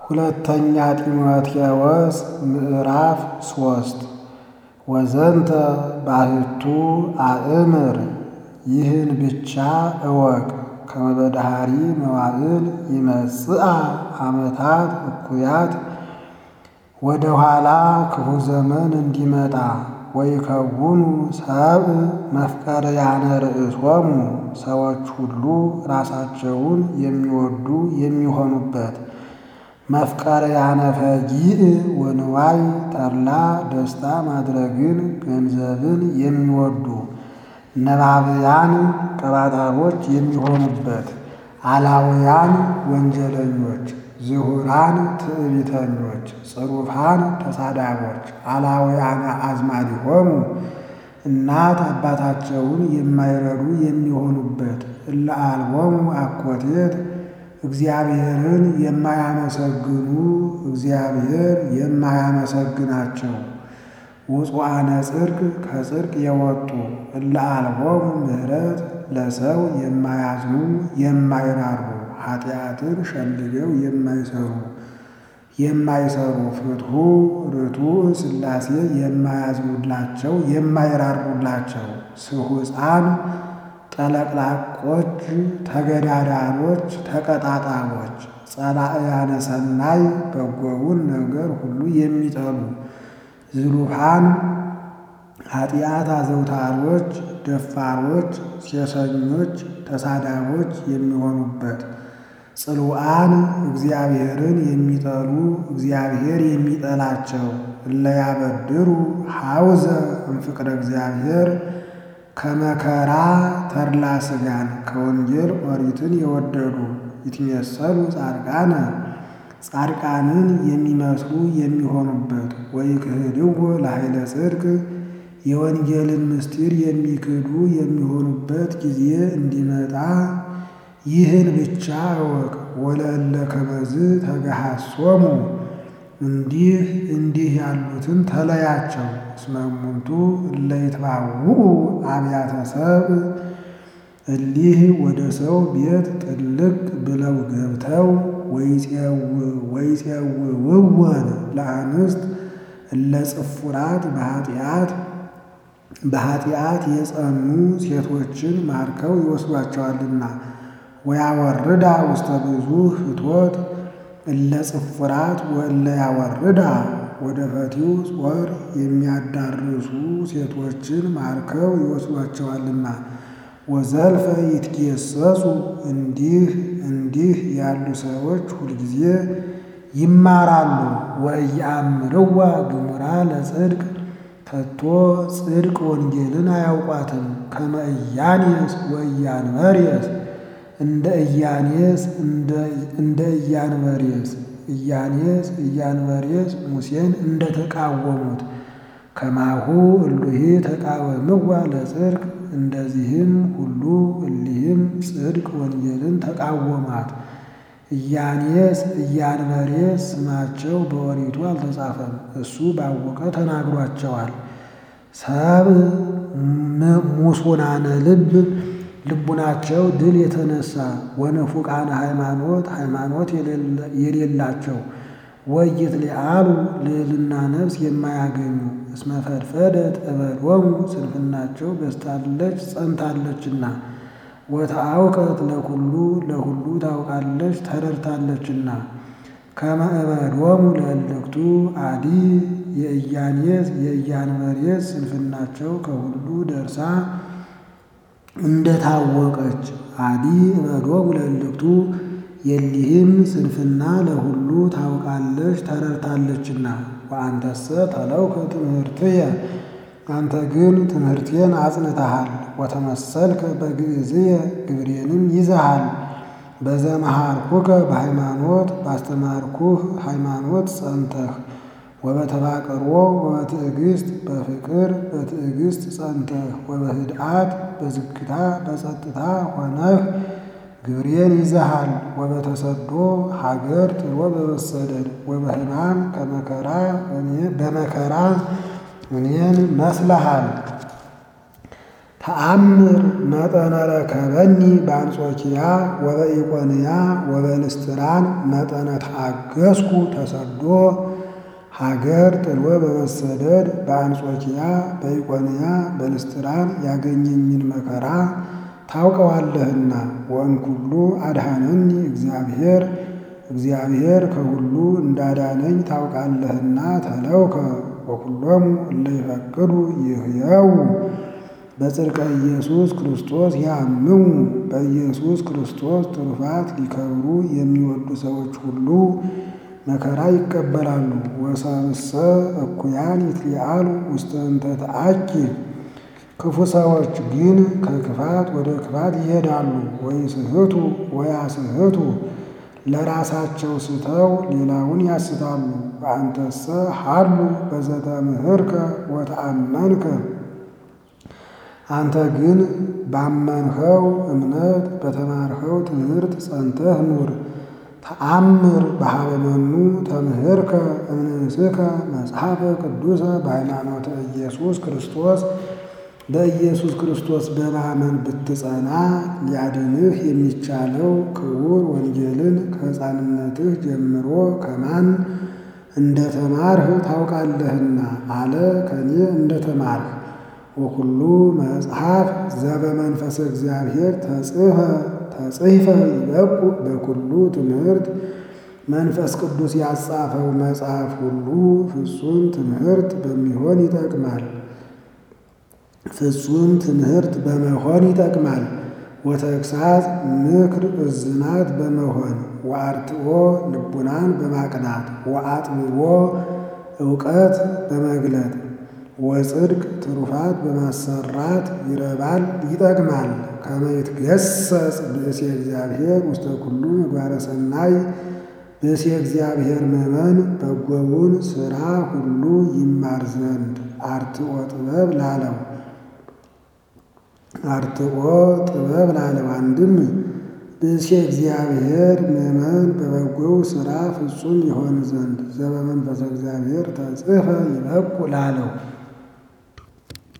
ሁለተኛ ጢሞቴዎስ ምዕራፍ 3 ወዘንተ ባሕቱ አእምር ይህን ብቻ እወቅ ከመ በዳህሪ መዋዕል ይመጽአ ዓመታት እኩያት ወደ ኋላ ክፉ ዘመን እንዲመጣ ወይከውኑ ሰብእ መፍቀርያነ ርእሶሙ ሰዎች ሁሉ ራሳቸውን የሚወዱ የሚሆኑበት መፍቀርያነ ፈጊእ ወንዋይ ተድላ ደስታ ማድረግን ገንዘብን የሚወዱ ነባብያን ቀባጣሮች የሚሆኑበት አላውያን ወንጀለኞች ዝሁራን ትዕቢተኞች ጽሩፋን ተሳዳቦች አላውያነ አዝማዲሆሙ እናት አባታቸውን የማይረዱ የሚሆኑበት እለ አልቦሙ አኮቴት እግዚአብሔርን የማያመሰግኑ እግዚአብሔር የማያመሰግናቸው ውጹአነ ጽድቅ ከጽድቅ የወጡ እለ አልቦሙ ምሕረት ለሰው የማያዝኑ የማይራሩ ኃጢአትን ሸልገው የማይሰሩ ፍትሑ ርቱዕ ሥላሴ የማያዝኑላቸው የማይራሩላቸው ስሑፃን ጠለቅላቆች ተገዳዳሮች ተቀጣጣቦች ጸላእያነ ሰናይ በጎውን ነገር ሁሉ የሚጠሉ ዝሉፋን ኃጢአት አዘውታሮች ደፋሮች ሴሰኞች ተሳዳቦች የሚሆኑበት ጽሉዓን እግዚአብሔርን የሚጠሉ እግዚአብሔር የሚጠላቸው እለ ያበድሩ ሐውዘ እምፍቅረ እግዚአብሔር ከመከራ ተድላ ሥጋን ከወንጌል ኦሪትን የወደዱ ይትሜሰሉ ጻድቃንን የሚመስሉ የሚሆኑበት ወይክህድዎ ለኃይለ ጽድቅ የወንጌልን ምስጢር የሚክዱ የሚሆኑበት ጊዜ እንዲመጣ ይህን ብቻ እወቅ። ወለእለ ከመዝ ተገሃሶሙ እንዲህ ያሉትን ተለያቸው። እስመ እሙንቱ እለ ይትባውኡ አብያተ ሰብእ እሊህ ወደ ሰው ቤት ጥልቅ ብለው ገብተው ወይፄውውወን ለአንስት እለ ጽፉራት በኃጢአት የጸኑ ሴቶችን ማርከው ይወስዷቸዋልና ወያወርዳ ውስተ ብዙ ፍትወት እለ ጽፉራት ወእለ ያወርዳ ወደ ፈቲው ጾር የሚያዳርሱ ሴቶችን ማርከው ይወስዷቸዋልና ወዘልፈ ይትጌሰጹ እንዲህ ያሉ ሰዎች ሁልጊዜ ይማራሉ። ወኢየአምርዋ ግሙራ ለጽድቅ ከቶ ጽድቅ ወንጌልን አያውቋትም። ከመ ኢያኔስ ወኢያንበሬስ እንደ ኢያንበሬስ ሙሴን እንደተቃወሙት ከማሁ እሉሂ ተቃወምዋ ለጽድቅ እንደዚህም ሁሉ እሊህም ጽድቅ ወንጌልን ተቃወማት። ኢያንበሬስ ስማቸው በኦሪቱ አልተጻፈም፣ እሱ ባወቀ ተናግሯቸዋል። ሰብእ ሙሱናነ ልቡናቸው ድል የተነሳ ወንፉቃነ ሃይማኖት የሌላቸው ወይትሊአሉ ልዕልና ነፍስ የማያገኙ እስመ ፈድፈደት እበሎሙ ስንፍናቸው በስታለች ጸንታለችና ወተአውቀት ለሁሉ ታውቃለች ተረድታለችና ከመ እበሎሙ ለእልክቱ አዲ የኢያንበሬስ ስንፍናቸው ከሁሉ ደርሳ እንደታወቀች አዲ እበሎሙ ለእልክቱ የሊህም ስንፍና ለሁሉ ታውቃለች ተረድታለችና ወአንተሰ ተለውከ ትምህርትየ አንተ ግን ትምህርቴን አጽንተሃል። ወተመሰልከ በግእዝየ ግብሬንም ይዘሃል። በዘመሃርኩከ በሃይማኖት ባስተማርኩህ ሃይማኖት ጸንተህ ወበተባቅርዎ ወበትዕግስት በፍቅር በትዕግስት ጸንተህ ወበህድአት በዝግታ በጸጥታ ሆነህ ግብሬን ይዘሃል። ወበተሰዶ ሀገር ጥሎ በመሰደድ ወበሕማም በመከራ እኔን መስለሃል። ተአምር መጠነ ረከበኒ በአንጾኪያ ወበኢቆንያ ወበልስትራን መጠነ ተአገስኩ ተሰዶ ሀገር ጥሎ በመሰደድ በአንጾኪያ በኢቆንያ በልስትራን ያገኘኝን መከራ ታውቀዋለህና። ወእምኩሉ አድኃነኒ እግዚአብሔር ከሁሉ እንዳዳነኝ ታውቃለህና። ተለውከ ወኩሎሙ እለ ይፈቅዱ ይሕየው በጽድቀ ኢየሱስ ክርስቶስ ያምሙ። በኢየሱስ ክርስቶስ ትሩፋት ሊከብሩ የሚወዱ ሰዎች ሁሉ መከራ ይቀበላሉ። ወሰብእሰ እኩያን ይትሊአሉ ውስተ እንተ ተአኪ ክፉ ሰዎች ግን ከክፋት ወደ ክፋት ይሄዳሉ። ወይስሕቱ ወያስሕቱ ለራሳቸው ስተው ሌላውን ያስታሉ። በአንተሰ ሀሉ በዘተምህርከ ወተአመንከ አንተ ግን ባመንኸው እምነት በተማርኸው ትምህርት ጸንተህ ኑር። ተአምር በኀበ መኑ ተምህርከ እምንእስከ መጽሐፈ ቅዱሰ በሃይማኖተ ኢየሱስ ክርስቶስ በኢየሱስ ክርስቶስ በማመን ብትጸና ሊያድንህ የሚቻለው ክቡር ወንጌልን ከሕፃንነትህ ጀምሮ ከማን እንደተማርህ ታውቃለህና አለ። ከኔ እንደተማርህ ወኩሉ መጽሐፍ ዘበመንፈሰ እግዚአብሔር ተጽሕፈ ይበቁ በኩሉ ትምህርት መንፈስ ቅዱስ ያጻፈው መጽሐፍ ሁሉ ፍጹም ትምህርት በሚሆን ይጠቅማል። ፍጹም ትምህርት በመሆን ይጠቅማል። ወተግሣጽ ምክር እዝናት በመሆን ወአርትዖ ልቡናን በማቅናት ወአጥብቦ ዕውቀት በመግለጥ ወጽድቅ ትሩፋት በማሰራት ይረባል ይጠቅማል። ከመ ይትገሠጽ ብእሴ እግዚአብሔር ውስተ ኩሉ ምግባረ ሰናይ ብእሴ እግዚአብሔር ምእመን በጎውን ሥራ ሁሉ ይማር ዘንድ አርትዖ ጥበብ ላለው አንድም ብእሴ እግዚአብሔር ምእመን በበጎው ሥራ ፍጹም ይሆን ዘንድ ዘበመንፈሰ እግዚአብሔር ተጽሕፈ ይበቁ ላለው